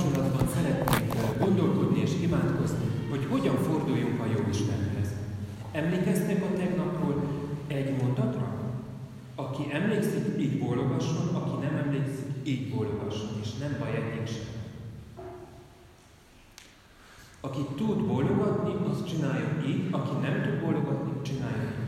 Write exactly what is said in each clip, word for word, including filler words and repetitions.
kapcsolatban szeretnénk gondolkodni és imádkozni, hogy hogyan forduljunk a Jóistenhez. Emlékeztek a tegnapról egy mondatra? Aki emlékszik, így bólogasson, aki nem emlékszik, így bólogasson, és nem baj egyik sem. Aki tud bólogatni, az csinálja így, aki nem tud bólogatni, csinálja így.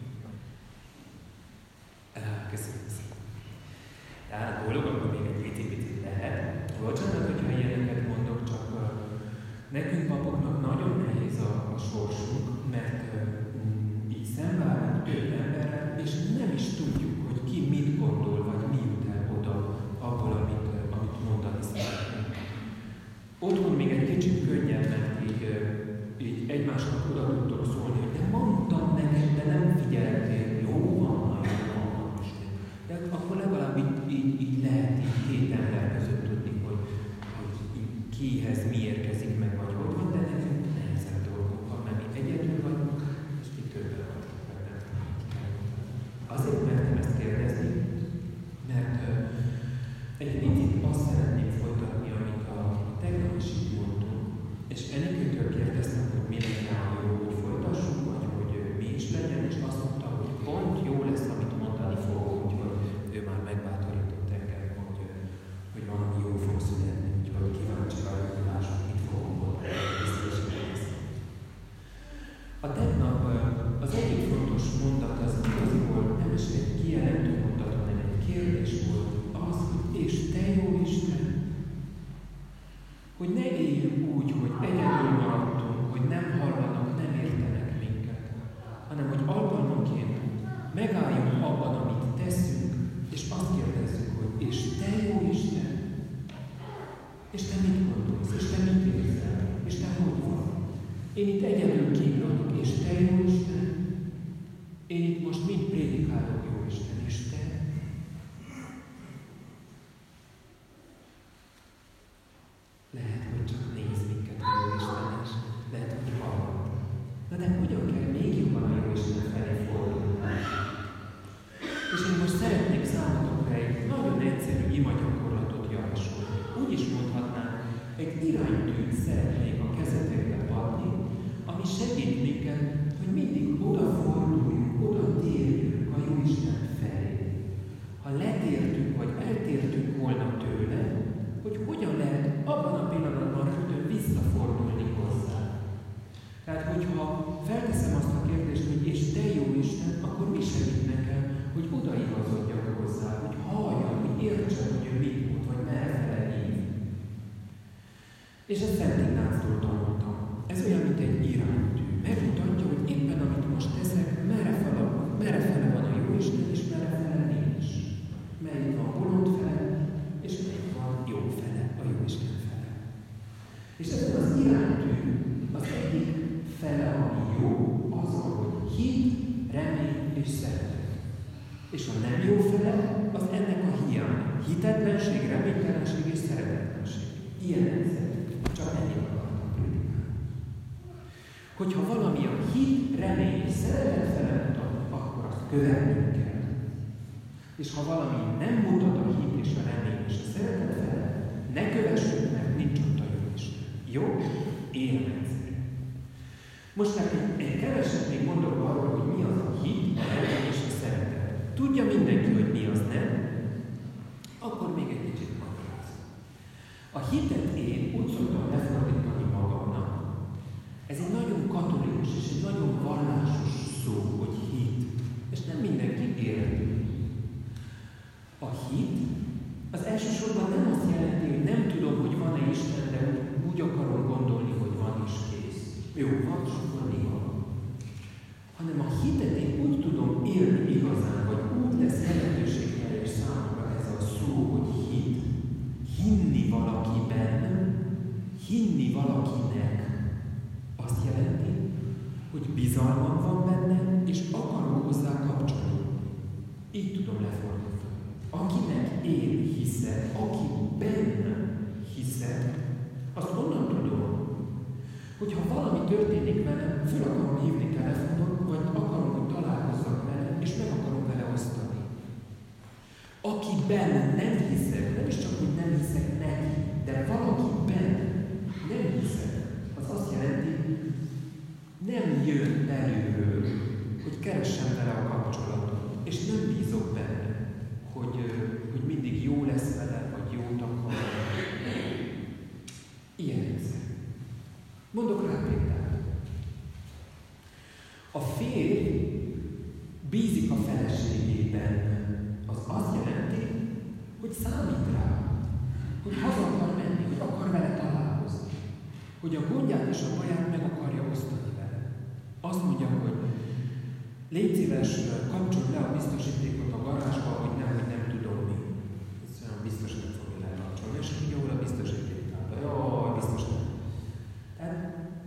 Köszönöm szépen. Tehát bólogatni még egy picit lehet. Bocsánat, hogyha ilyeneket mondok, csak uh, nekünk papoknak nagyon nehéz a, a sorsunk, mert uh, így szembeállunk több emberrel, és nem is tudjuk, hogy ki mit gondol, vagy mi jut el oda abból, amit, uh, amit mondani szeretnénk. Otthon még egy kicsit könnyebb, mert így, uh, így egymásnak oda tudtok szólni, hogy de mondtam neked, de nem figyeltél. Jó van, nagyon van most. De akkor legalább így, így, így lehet így két ember között tudni, hogy, hogy kihez mi érkezik meg, vagy hogy van, de nekünk nehezebb dolgok van, mert mi egyedül vagyunk, és mi többen vagyunk benne. Azért mertem ezt kérdezni, mert uh, egy picit azt szeretném folytatni, amit a, a tegnap is így mondtunk, és Enikőtől kérdeztem, hogy mi lenne a jó, hogy folytassuk, vagy hogy mi is legyen, és azt mondta, hogy pont jó lesz, amit mondani fogok, úgyhogy ő már megbátorított engem, hogy, hogy valami jó fog születni, úgyhogy kíváncsi vagyok, hogy lássuk, mit fogok mondani. A tegnap az egyik fontos mondat az igaziból nem is egy kijelentő mondat, hanem egy kérdés volt, az, hogy és te jó Isten, hogy ne éljünk úgy, hogy egyedül maradtunk, hogy nem hallanak, nem értenek minket, hanem hogy alkalmanként megálljunk abban, amit teszünk, és azt kérdezzük, hogy és te jó Isten, és te mit gondolsz, és te mit érzel, és te hogy vagy? Én itt egyedül kívánok, és te jó Isten, én itt most mind prédikálok, jó Isten, és te? Lehet, hogy csak néz minket a jó Isten, és lehet, hogy hallgat. Na de hogyan kell még jobban a jó Isten felé fordulni? És én most szeretnék számotokra egy nagyon egyszerű imagyakorlatot javasolni. Úgy is mondhatnám, egy iránytűt szeretnék a kezetekbe adni, ami segít minket, hogy mindig odaforduljunk, oda térjünk a jó Isten felé. Ha letértünk, vagy eltértünk volna tőle, hogy hogyan lehet abban a pillanatban rögtön visszafordulni hozzá. Tehát, hogyha felteszem azt a kérdést, hogy és te jó Isten, akkor mi segít nekem, hogy odaigazodjak hozzá, hogy halljam, hogy értsem, hogy ő mit mond, vagy merre hív. És ezt Szent Ignáctól tanultam. Ez olyan, mint egy iránytű. Megmutatja, hogy éppen amit most teszek, merre fele, merre fele van a jó Isten, és merre fele nincs. Melyik van bolond fele, és melyik van jó fele, a jó Isten fele. És ez az iránytű, az egyik fele, ami jó, az, hogy hit, remény és szeretet. És a nem jó fele, az ennek a hiány. Hitetlenség, reménytelenség és szeretetlenség. Ilyen egyszerű. Csak ennyit akartam prédikálni. Hogyha valami a hit, remény és szeretet fele mutat, akkor azt követnünk kell. És ha valami nem mutat a hit és a remény és a szeretet fele, ne kövessük meg, nincs ott a jó Isten. Jó? Ilyen egyszerű. Most már egy, egy keveset még mondok arról, hogy mi az a hit, a remény és a szeretet. Tudja mindenki, hogy mi az, nem? Akkor még egy kicsit magyaráz. A hitet én úgy szoktam lefordítani magamnak. Ez egy nagyon katolikus és egy nagyon vallásos szó, hogy hit. És nem mindenki érti. A hit az elsősorban nem azt jelenti, hogy nem tudom, hogy van-e Isten, de úgy, úgy akarom gondolni, hogy van és kész. Jó, van, és akkor mi van? Hanem a hitet én úgy tudom élni igazán, vagy úgy lesz jelentőségteljes számomra ez a szó, hogy hit. Hinni valakiben, hinni valakinek azt jelenti, hogy bizalmam van benne, és akarok hozzá kapcsolódni. Így tudom lefordítani. Akinek én hiszek, akiben hiszek, azt onnan tudom, hogyha valami történik velem, föl akarom hívni telefonon, vagy akarom, hogy találkozzak vele, és meg akarom vele osztani. Akiben benne nem hiszek, nem is csak, hogy nem hiszek neki, de valakiben nem hiszek, az azt jelenti, nem jön belülről, hogy keressem vele a kapcsolatot, és nem bízok benne, hogy, hogy mindig jó lesz vele, vagy jót akar. Ilyen hiszek. Mondok rá példát. A férj bízik a feleségében, az azt jelenti, hogy számít rá, hogy haza akar menni, hogy akar vele találkozni, hogy a gondját és a baját meg akarja osztani vele. Azt mondja, hogy légy szíves, kapcsolj le a biztosítékot a garázsba, hogy nem, hogy nem tudom mi. Ez olyan biztos nem fogja lekapcsolni, és így jól a biztosítékát. Jaj, biztos nem. Tehát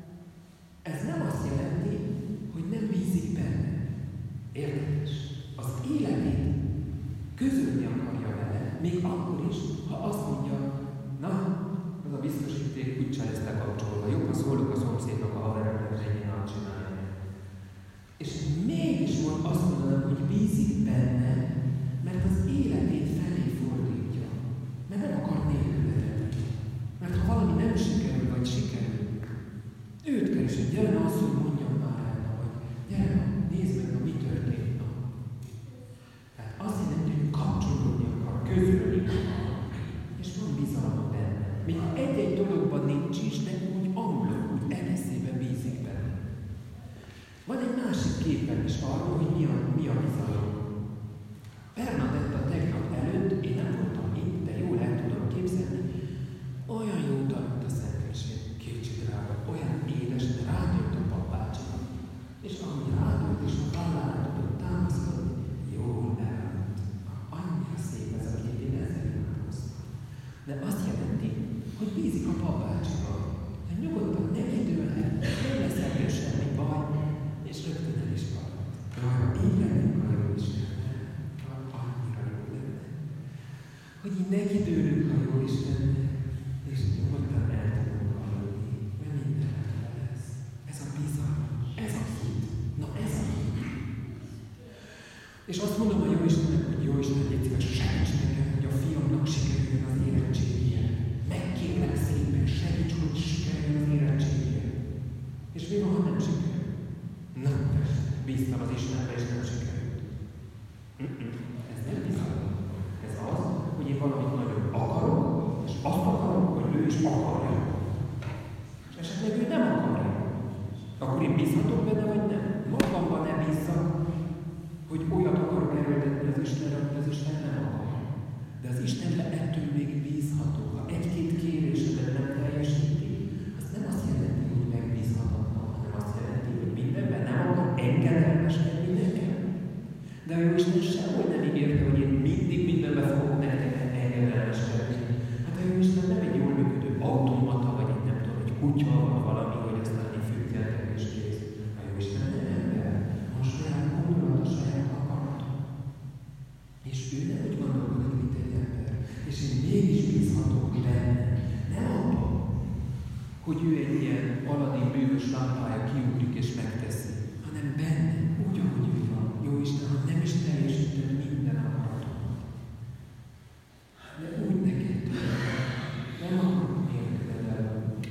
ez nem azt jelenti, hogy nem bízik benne. Érdekes. Az életét közölni akarja vele, még akkor is, ha azt mondja, na, az a biztosíték úgyse lesz lekapcsolva. Jobb, ha szólok a szomszédnak, a haveroknak, hogy ennyi nap csinálja. És mégis mond azt mondanám, hogy bízik benne, mert az életét felé fordítja. Mert nem akar nélkületet. Mert ha valami nem sikerül, vagy sikerül, őt kell is, hogy gyere na azt, hogy mondjam már el, vagy gyere na, nézd meg, na, mi történt, na. Tehát azt jelenti, hogy kapcsolódni akar, közölni akar, és van bizalma benne. Még egy-egy dologban nincs is, de úgy amblok, úgy egészében bízik benne. Van egy másik képen is arról, hogy mi a, mi a bizalom. Bernadetta tegnap előtt, én nem voltam itt, de jól el tudom képzelni, olyan jó tanult a Szentmisén, kicsi drága, olyan édes, de rádőtt a papácsira. És ahogy rádőtt, és a vállára tudott támaszkodni, jól elállt. Annyira szép ez a kép, én ezzel imádkoztam. De azt jelenti, hogy bízik a papácsiba. De nyugodtan neki dőlhet, nem lesz ebből semmi baj, és rögtön el is van. Jaj, így lennénk a jó Istennek, annyira jó lenne. Hogy így neki dőlünk a jó Istennek, és nyugodtan el tudunk hallani, mert minden rendben lesz. Ez a bizalom, ez a hit. Na ez a hit. És azt mondom a jó Istennek, hogy jó Isten, légy szíves, segíts nekem, hogy a fiamnak sikerüljön az érettségie. Megkérlek szépen, segíts, hogy sikerüljön az érettségie. És mi van, ha nem sikerül? Na, bíztam az Istenbe, és nem sikerült. Ez nem bizalom. Ez az, hogy én valamit nagyon akarok, és azt akarom, hogy ő is akarja. És esetleg ő nem akarja. Akkor én bízhatok benne, vagy nem? Magamban ne bízzak, hogy olyat akarok erőltetni az Istenre, hogy az Isten nem akar. De az Istenre ettől még bízhatok. Ha egy-két kérésedet nem teljesíti, az nem azt jelenti, hogy megbízhatatlan, hanem azt jelenti, hogy mindenben nem akar engedelmeskedni nekem. De a jó Isten sehol nem ígérte, hogy én mindig mindenben fogok nektek engedelmeskedni. Hát a jó Isten nem egy jól működő automata, vagy egy nem tudom, egy kutya, vagy valami, hogy aztán így függjeltek és kész. A jó Isten nem ember. A saját gondolat, a saját akarata. És ő nem úgy gondolkodik, mint egy ember. És én mégis bízhatok benne. Nem abban, hogy ő egy ilyen Aladin bűvös lámpája kiugrik és megteszi, hanem benne, úgy, ahogy ő van. Jó Isten, ha nem is teljesítem minden akaratomat. De úgy neked nem akarok nélküled elvenni.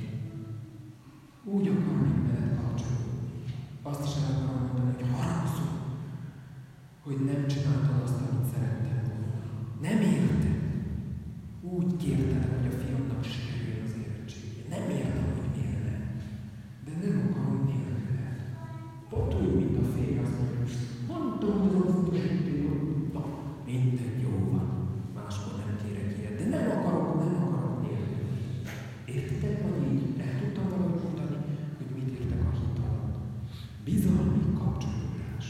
Úgy akarnék veled kapcsolódni. Azt is el akarom mondani, hogy haragszom, hogy nem csináltad azt, amit szerettem volna. Nem értem. Úgy kértem, hogy a fiamnak sikerüljön az érettsége. Nem értem, hogy miért nem. De nem akarom nélküled. Pont úgy, mint a férj azt mondja, most mondtam, hogy az azt történt, na, minden jó van. Máskor nem kérek ilyet. De nem akarok, nem akarok nélküled. Értitek, vagy így? El tudtam valahogy mondani, hogy mit értek a hit alatt. Bizalmi kapcsolódás.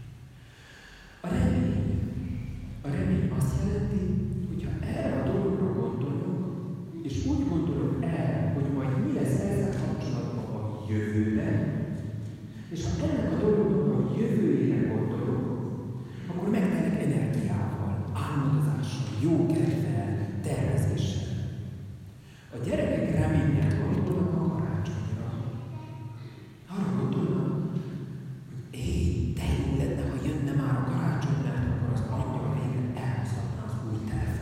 A remény. A remény azt jelenti, hogyha erre a dologra gondolok, és úgy gondolok el, hogy majd mi lesz ezzel kapcsolatban a jövőben, és ha ennek a dolognak a jövőjére gondolok, akkor megtelek energiával, álmodozással, jó kedvel, tervezéssel. A gyerekek reménnyel gondolnak a karácsonyra. Arra gondolnak, hogy éj, de jó lenne, ha jönne már a karácsony, mert akkor az angyal végre elhozhatná az új telefon.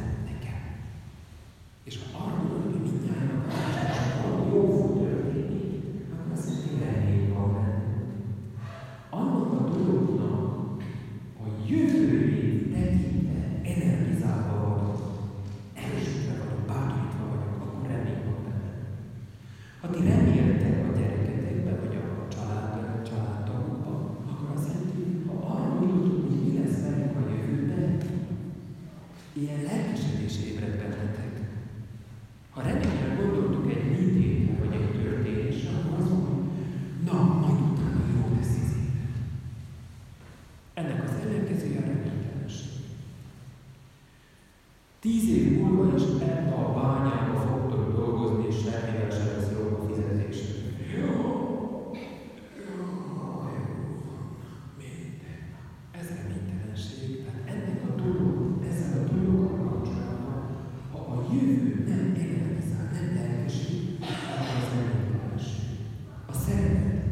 ilyen lelkesedés ébred bennetek. Ha reményen gondoltuk egy műtétre vagy egy történésre, akkor azt mondom, hogy na, majd utána jó lesz az élet. Ennek az ellenkezője a reménytelenség. Tíz év múlva is ebbe a bányába fogtok dolgozni, és semmivel sem lesz jobb a fizetés. Jó, jó, jó, minden. Ez reménytelenség. Tehát ennek a dolog, ezzel a dologgal kapcsolatban, ha a jövő nem energizál, nem lelkesít, akkor az reménytelenség. A szeretet.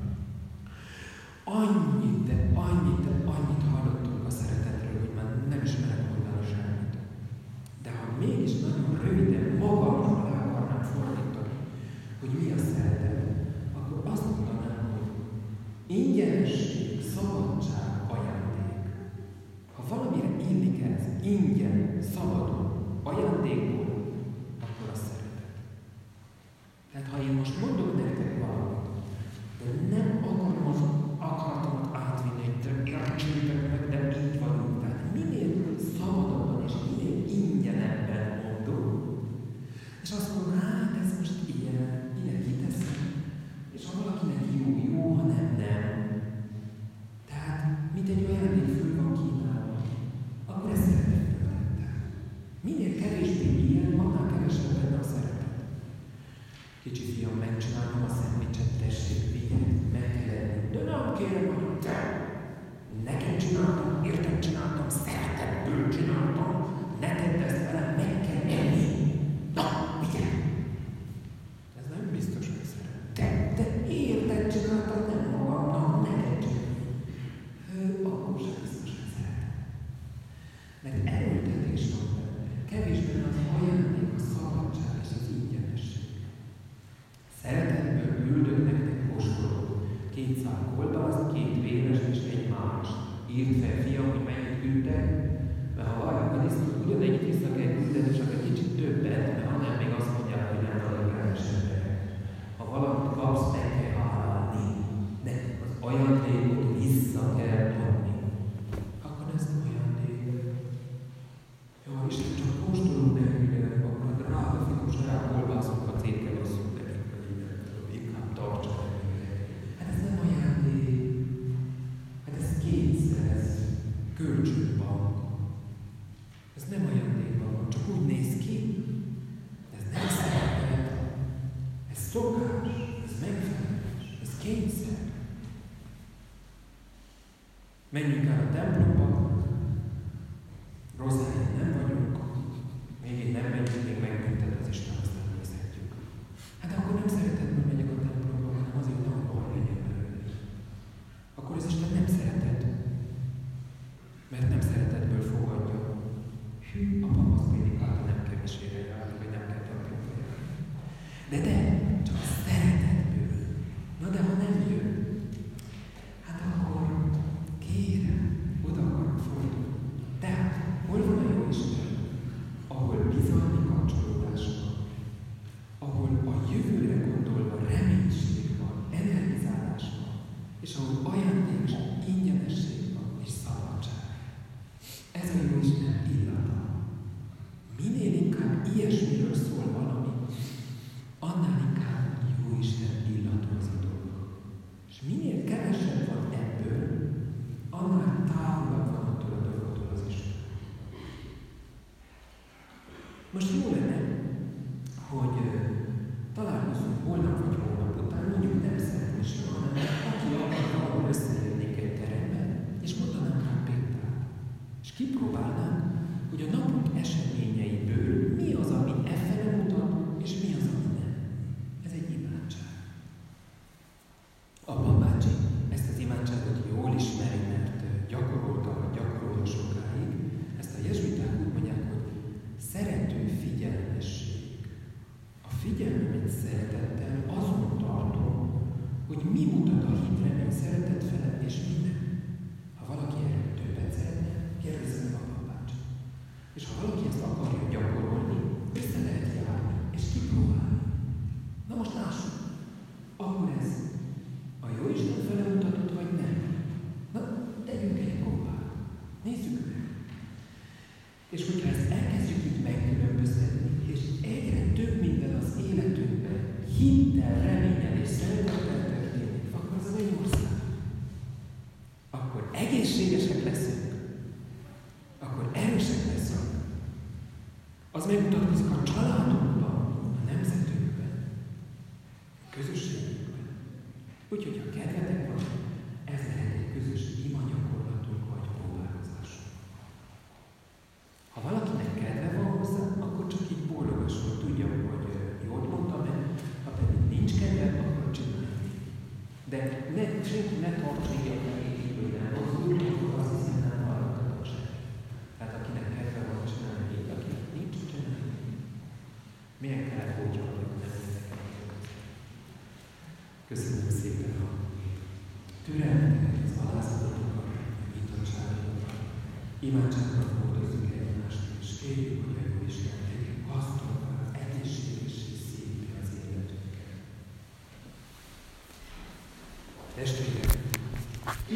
Annyit, de annyit, de annyit hallottunk a szeretetről, hogy már nem ismerek mondani semmit. De ha mégis nagyon röviden magamnak le akarnám fordítani, hogy mi a szeretet, akkor azt mondanám, hogy ingyenesség, szabadság, ajándék. Ha valamire illik ez, ingyen, szabadon, ajándékból, akkor a szeretet. Tehát ha én most mondok nektek valamit, de nem akarom az akaratomat átvinni, hogy értsétek meg, de így vagyunk. Tehát minél szabadabban és minél ingyenebben mondom, és azt mondom, hát ez most ilyen, ilyen kiteszem, és ha valakinek jó, jó, ha nem, nem. Tehát, mint egy ajándék föl van kínálva, akkor ezt szeretetből tettem. Minél kevésbé ilyen, annál kevesebb benne a szeretet. Kicsi fiam, megcsináltam a szendvicset, tessék, vigyed, meg kell enni. De nem kérem, hogy te. Nekem csináltam, értem csináltam, szeretetből csináltam, ne tedd ezt velem, meg kell enni. Na, vigyed! Ez nem biztos, hogy szeret. Te, te érted csináltam, nem magamnak, neked csináltam. Akkor sem biztos, hogy szeret. Mert erőltetés van benne. Kevésbé az ajándék, a szabadság és az ingyenesség. Szeretetből küldök nektek kóstolót. Két szál kolbászt, két véres és egy más. Írd fel, fiam, hogy mennyit küldtek, mert ha várjuk a diszkot, ugyanegyik vissza kell küldeni, csak egy kicsit többet, mert hanem még azt mondják, hogy nem adok kevesebbet. Ha valamit kapsz, meg kell hálálni. De az ajándékot vissza kell adni. Akkor ez nem ajándék. Jó, Isten, csak kóstolunk nekünk, akkor drága fiam, saját kolbászokat szét kell osszunk nekünk, hogy inkább tartsa. Hát ez nem ajándék. Hát ez kényszer, ez kölcsönbank. Ez nem ajándékban van, csak úgy néz ki. Ez nem szeretet. Ez szokás, ez megfelelés, ez kényszer. Menjünk el a templomba, rossz helyen nem vagyunk, még itt nem megyünk, még megbüntet az Isten, aztán nézhetjük. Hát akkor nem szeretetből megyek a templomba, hanem azért nem akar legyen belőle. Akkor az Isten nem szeretet, mert nem szeretetből fogadja. Hű, a pamasz prédikálta nem kevésére jár, vagy nem kell templomba járni. De de, csak szeretetből. Na de ha nem jön, hát akkor kérem, oda akarok fordulni. Tehát, hol van a jó Isten? Ahol bizalmi kapcsolódás van, ahol a jövőre gondolva reménység van, energizálás van, és ahol ajándék, ingyenesség van, és szabadság. Ez a jó Isten illata. Minél inkább ilyesmiről szól valami, annál inkább jó Isten illatú az a dolog. És minél kevesebb van ebből, annál távolabb van attól a dologtól az Isten. Most jó lenne, hogy uh, találkozunk holnap vagy holnap után, mondjuk nem szeretnésen, hanem aki akar valahol összejönnék egy teremben, és mondanám rá példát. És kipróbálnánk, hogy a napunk eseményeiből mi az, ami effene mutat, és mi az, ami nem. Ez egy imádság. Apa bácsi ezt az imádságot jól ismeri, mert gyakorolta, vagy gyakorolja sokáig. Ezt a jezsuiták úgy mondják, hogy szerető figyelmesség. A figyelmemet szeretettel azon tartom, hogy mi mutat a hit remény szeretet felett, és mi nem. Ha valaki erről többet szeretne, kérdezze meg a papácsot. És ha valaki ezt akarja gyakorolni, össze lehet járni, és kipróbálni. Na most lássuk, akkor ez a jó Isten fele mutatott, vagy nem? Na, tegyünk egy próbát. Nézzük meg. És hogyha ezt gyülekezhetni, és egyre több minden az életünkben hittel, reménnyel és szeretettel történik, akkor az a mennyország. Akkor egészségesek leszünk, akkor erősek leszünk. Az megmutatkozik a családunkban, a nemzetünkben, a közösségünkben. Úgyhogy ha kedvetek van, ez lehet egy közös imagyakorlatunk vagy próbálkozásunk. Ha valakinek kedve van hozzá, akkor csak így bólogasson, tudja, hogy jól mondtam el, ha pedig nincs kedve, akkor csinálni. De ne, senki ne tartson egy hogy nem mozdul, akkor azt hiszi, nem hallottatok sem. Tehát akinek kedve van csinálni, akinek nincs csinálni. Milyen kell, hogyha nem ezeket. Köszönöm szépen a türelmeteket, az alázatokat, a nyitottságokat, imádságokat.